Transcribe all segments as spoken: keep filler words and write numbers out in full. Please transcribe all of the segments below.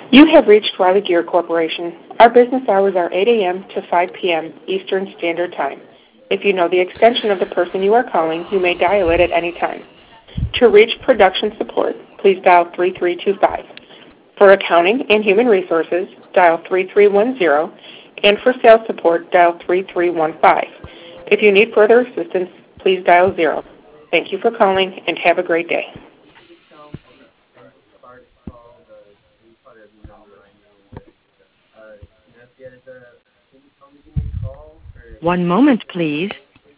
You have reached Riley Gear Corporation. Our business hours are eight A M to five P M Eastern Standard Time. If you know the extension of the person you are calling, you may dial it at any time. To reach production support, please dial three three two five. For accounting and human resources, dial three three one zero, and for sales support, dial three three one five. If you need further assistance, please dial zero. Thank you for calling, and have a great day. One moment, please.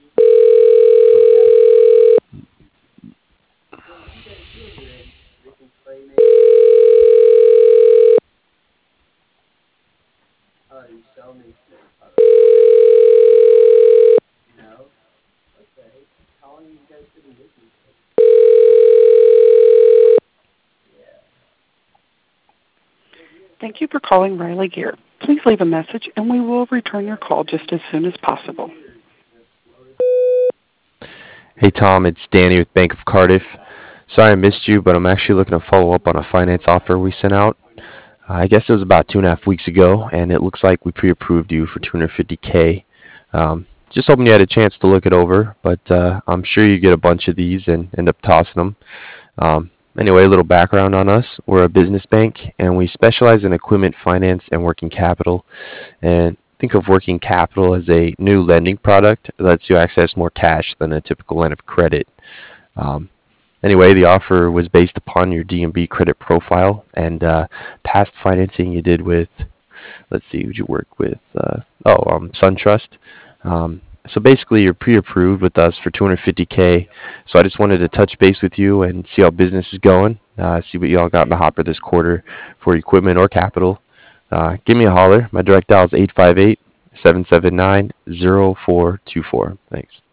Thank you for calling Riley Gear. Please leave a message and we will return your call just as soon as possible. Hey Tom, it's Danny with Bank of Cardiff. Sorry I missed you, but I'm actually looking to follow up on a finance offer we sent out. Uh, I guess it was about two and a half weeks ago, and it looks like we pre-approved you for two hundred fifty K. Um, just hoping you had a chance to look it over, but uh, I'm sure you get a bunch of these and end up tossing them. Um, anyway, a little background on us. We're a business bank, and we specialize in equipment finance and working capital. And think of working capital as a new lending product that lets you access more cash than a typical line of credit. Um, anyway, the offer was based upon your D and B credit profile and uh, past financing you did with, let's see, who'd you work with? Uh, oh, um, SunTrust. Um, so basically, you're pre-approved with us for two hundred fifty K. So I just wanted to touch base with you and see how business is going. Uh, see what you all got in the hopper this quarter for equipment or capital. Uh, give me a holler. My direct dial is eight five eight, seven seven nine, zero four two four. Thanks.